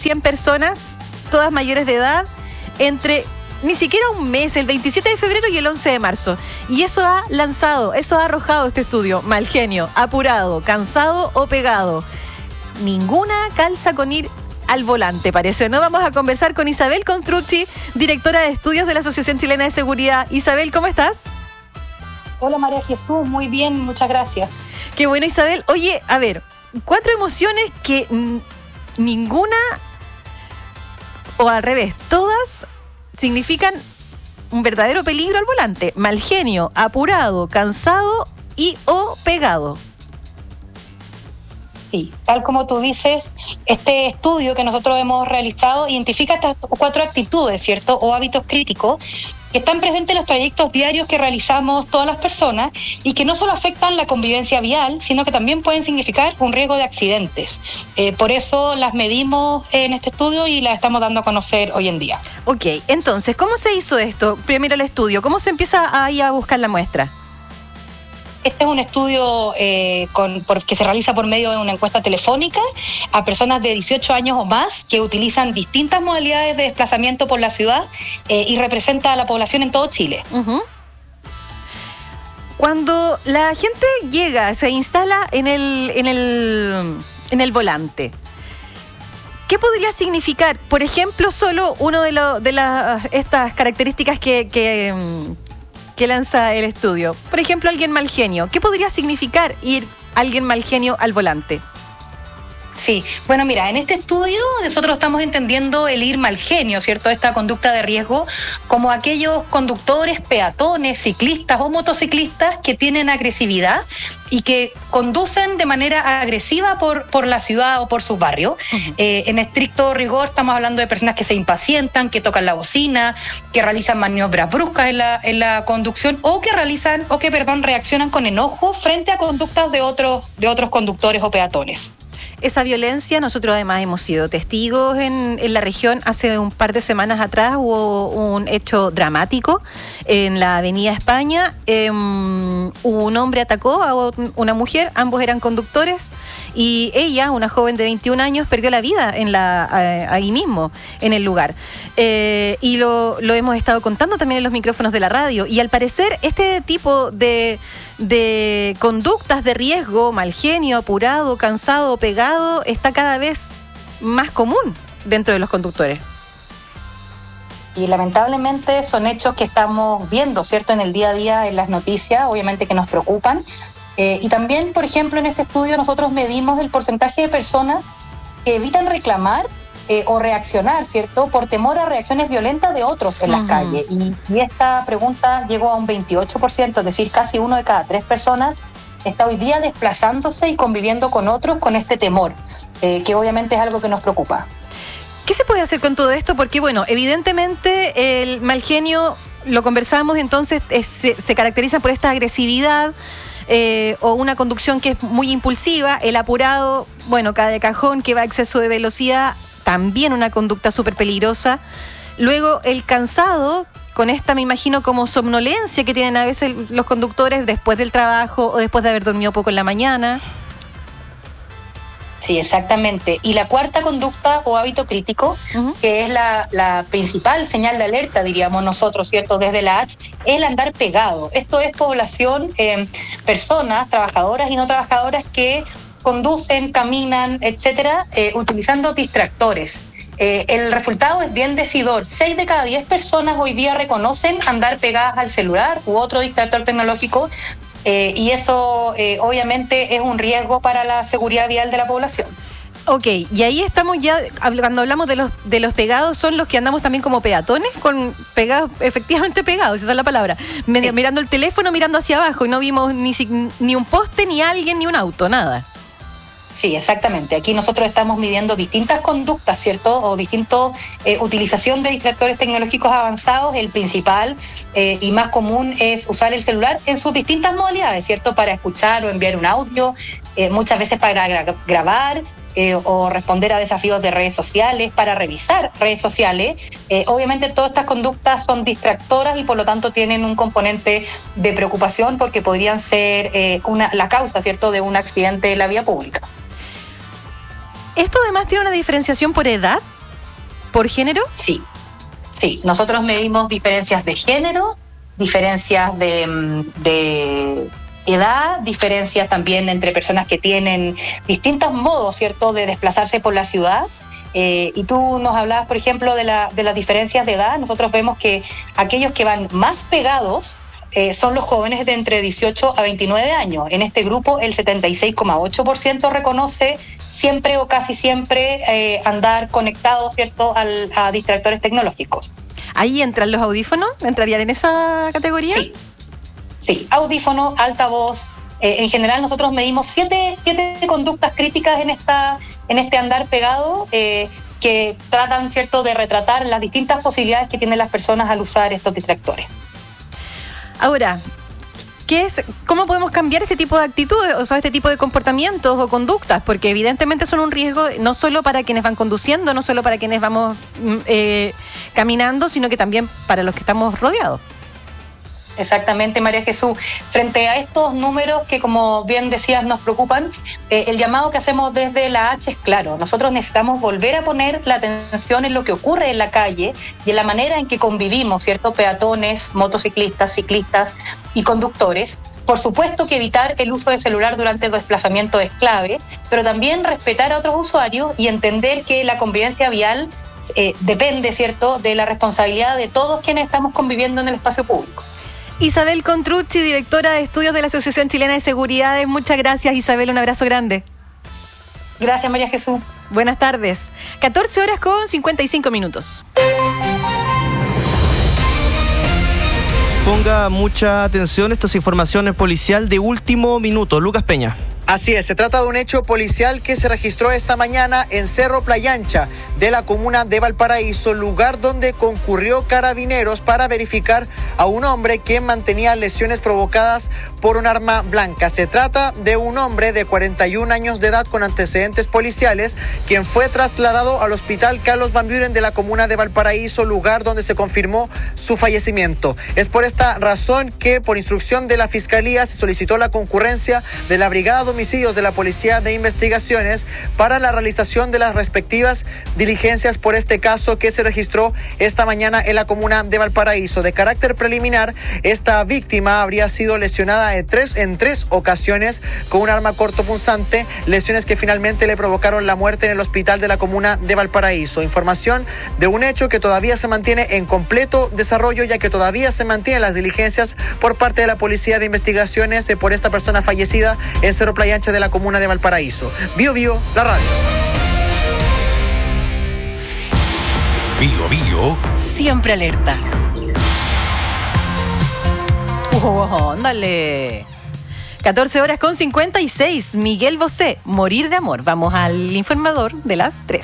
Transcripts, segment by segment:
100 personas, todas mayores de edad, entre ni siquiera un mes, el 27 de febrero y el 11 de marzo. Y eso ha arrojado este estudio. Mal genio, apurado, cansado o pegado. Ninguna calza con ir al volante, parece. ¿No? Vamos a conversar con Isabel Construcci, directora de estudios de la Asociación Chilena de Seguridad. Isabel, ¿cómo estás? Hola María Jesús, muy bien, muchas gracias. Qué bueno, Isabel. Oye, a ver, 4 emociones que ninguna, o al revés, todas significan un verdadero peligro al volante. Mal genio, apurado, cansado y o pegado. Sí, tal como tú dices, este estudio que nosotros hemos realizado identifica estas 4 actitudes, ¿cierto? O hábitos críticos que están presentes en los trayectos diarios que realizamos todas las personas y que no solo afectan la convivencia vial, sino que también pueden significar un riesgo de accidentes. Por eso las medimos en este estudio y las estamos dando a conocer hoy en día. Ok, entonces, ¿cómo se hizo esto? Primero el estudio, ¿cómo se empieza ahí a buscar la muestra? Este es un estudio que se realiza por medio de una encuesta telefónica a personas de 18 años o más que utilizan distintas modalidades de desplazamiento por la ciudad y representa a la población en todo Chile. Uh-huh. Cuando la gente llega, se instala en el volante, ¿qué podría significar? Por ejemplo, solo uno de estas características que lanza el estudio. Por ejemplo, alguien mal genio. ¿Qué podría significar ir alguien mal genio al volante? Sí, bueno, mira, en este estudio nosotros estamos entendiendo el ir mal genio, ¿cierto? Esta conducta de riesgo, como aquellos conductores, peatones, ciclistas o motociclistas que tienen agresividad y que conducen de manera agresiva por la ciudad o por sus barrios. Uh-huh. En estricto rigor estamos hablando de personas que se impacientan, que tocan la bocina, que realizan maniobras bruscas en la conducción o que reaccionan con enojo frente a conductas de otros conductores o peatones. Esa violencia, nosotros además hemos sido testigos en la región. Hace un par de semanas atrás hubo un hecho dramático en la Avenida España. Un hombre atacó a una mujer, ambos eran conductores, y ella, una joven de 21 años, perdió la vida ahí mismo, en el lugar. Y lo hemos estado contando también en los micrófonos de la radio. Y al parecer, este tipo de conductas de riesgo, mal genio, apurado, cansado, pegado, está cada vez más común dentro de los conductores. Y lamentablemente son hechos que estamos viendo, ¿cierto?, en el día a día, en las noticias, obviamente que nos preocupan. Y también, por ejemplo, en este estudio nosotros medimos el porcentaje de personas que evitan reclamar o reaccionar, ¿cierto?, por temor a reacciones violentas de otros en las calles. Y esta pregunta llegó a un 28%, es decir, casi 1 de cada 3 personas está hoy día desplazándose y conviviendo con otros con este temor, que obviamente es algo que nos preocupa. ¿Qué se puede hacer con todo esto? Porque, bueno, evidentemente el mal genio, lo conversamos, entonces se caracteriza por esta agresividad, o una conducción que es muy impulsiva. El apurado, bueno, cae de cajón, que va a exceso de velocidad, también una conducta súper peligrosa. Luego el cansado, con esta, me imagino, como somnolencia que tienen a veces los conductores después del trabajo o después de haber dormido poco en la mañana. Sí, exactamente. Y la cuarta conducta o hábito crítico, uh-huh, que es la principal señal de alerta, diríamos nosotros, ¿cierto?, desde la H, es el andar pegado. Esto es población, personas, trabajadoras y no trabajadoras que conducen, caminan, etcétera, utilizando distractores. El resultado es bien decidor. 6 de cada 10 personas hoy día reconocen andar pegadas al celular u otro distractor tecnológico, y eso obviamente es un riesgo para la seguridad vial de la población. Ok, y ahí estamos ya, cuando hablamos de los pegados, son los que andamos también como peatones, efectivamente pegados, esa es la palabra, sí, mirando el teléfono, mirando hacia abajo, y no vimos ni un poste, ni alguien, ni un auto, nada. Sí, exactamente. Aquí nosotros estamos midiendo distintas conductas, ¿cierto? O distintas utilización de distractores tecnológicos avanzados. El principal y más común es usar el celular en sus distintas modalidades, ¿cierto? Para escuchar o enviar un audio, muchas veces para grabar, o responder a desafíos de redes sociales, para revisar redes sociales. Obviamente todas estas conductas son distractoras y por lo tanto tienen un componente de preocupación porque podrían ser la causa, ¿cierto?, de un accidente en la vía pública. ¿Esto además tiene una diferenciación por edad, por género? Sí, nosotros medimos diferencias de género, diferencias de edad, diferencias también entre personas que tienen distintos modos, ¿cierto?, de desplazarse por la ciudad. Y tú nos hablabas, por ejemplo, de las diferencias de edad. Nosotros vemos que aquellos que van más pegados son los jóvenes de entre 18 a 29 años. En este grupo, el 76,8% reconoce siempre o casi siempre andar conectado, ¿cierto?, a distractores tecnológicos. ¿Ahí entran los audífonos? ¿Entrarían en esa categoría? Sí, audífono, altavoz. En general nosotros medimos siete conductas críticas en este andar pegado que tratan, ¿cierto?, de retratar las distintas posibilidades que tienen las personas al usar estos distractores. Ahora, ¿cómo podemos cambiar este tipo de actitudes, o sea, este tipo de comportamientos o conductas? Porque evidentemente son un riesgo no solo para quienes van conduciendo, no solo para quienes vamos caminando, sino que también para los que estamos rodeados. Exactamente, María Jesús. Frente a estos números que, como bien decías, nos preocupan, el llamado que hacemos desde la H es claro. Nosotros necesitamos volver a poner la atención en lo que ocurre en la calle y en la manera en que convivimos, ¿cierto?, peatones, motociclistas, ciclistas y conductores. Por supuesto que evitar el uso de celular durante el desplazamiento es clave, pero también respetar a otros usuarios y entender que la convivencia vial depende, ¿cierto?, de la responsabilidad de todos quienes estamos conviviendo en el espacio público. Isabel Contrucci, directora de estudios de la Asociación Chilena de Seguridades. Muchas gracias, Isabel, un abrazo grande. Gracias, María Jesús. Buenas tardes. 14:55. Ponga mucha atención, esto es información policial de último minuto. Lucas Peña. Así es, se trata de un hecho policial que se registró esta mañana en Cerro Playa Ancha de la comuna de Valparaíso, lugar donde concurrió Carabineros para verificar a un hombre que mantenía lesiones provocadas por un arma blanca. Se trata de un hombre de 41 años de edad con antecedentes policiales, quien fue trasladado al hospital Carlos Van Buren de la comuna de Valparaíso, lugar donde se confirmó su fallecimiento. Es por esta razón que, por instrucción de la Fiscalía, se solicitó la concurrencia de la Brigada de Homicidios de la Policía de Investigaciones para la realización de las respectivas diligencias por este caso que se registró esta mañana en la comuna de Valparaíso. De carácter preliminar, esta víctima habría sido lesionada en tres ocasiones con un arma cortopunzante, lesiones que finalmente le provocaron la muerte en el hospital de la comuna de Valparaíso. Información de un hecho que todavía se mantiene en completo desarrollo, ya que todavía se mantienen las diligencias por parte de la Policía de Investigaciones por esta persona fallecida en Cerro Playa Ancha de la comuna de Valparaíso. Bio Bio, la radio. Bio Bio. Siempre alerta. Ándale. 14:56. Miguel Bosé, Morir de amor. Vamos al informador de las 3.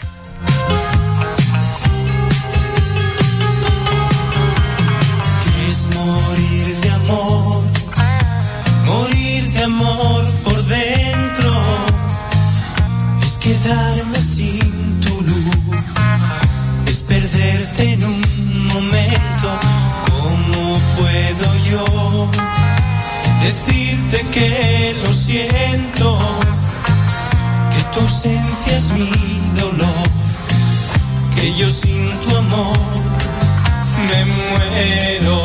¿Qué es morir de amor? Morir de amor por dentro es quedarme sin tu luz, es perderte en un momento. ¿Cómo puedo yo decirte que lo siento? Que tu ausencia es mi dolor, que yo sin tu amor me muero.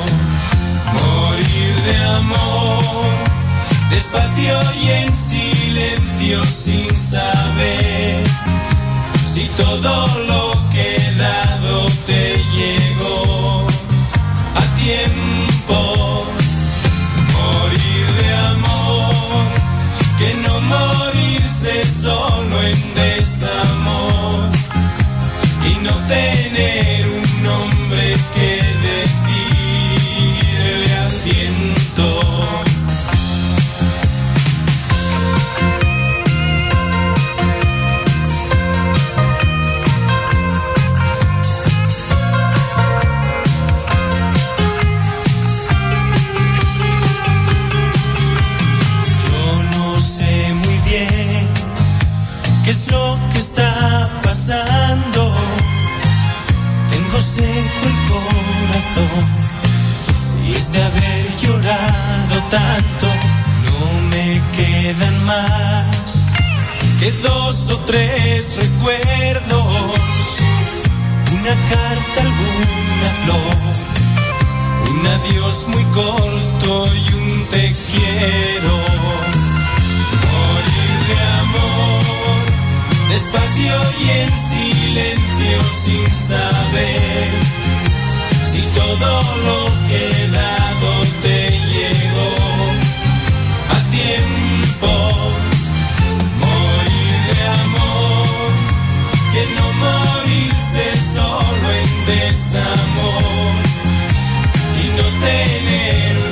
Morir de amor, despacio y en silencio, sin saber si todo lo que he dado te llegó a tiempo. Morir de amor, que no morirse solo en desamor y no tener un nombre que decirle al viento. ¿Qué es lo que está pasando? Tengo seco el corazón y es de haber llorado tanto. No me quedan más de 2 o 3 recuerdos, una carta, alguna flor, un adiós muy corto y un te quiero. Morir de amor, despacio y en silencio, sin saber si todo lo que he dado te llegó a tiempo. Morir de amor, que no morirse solo en desamor y no tener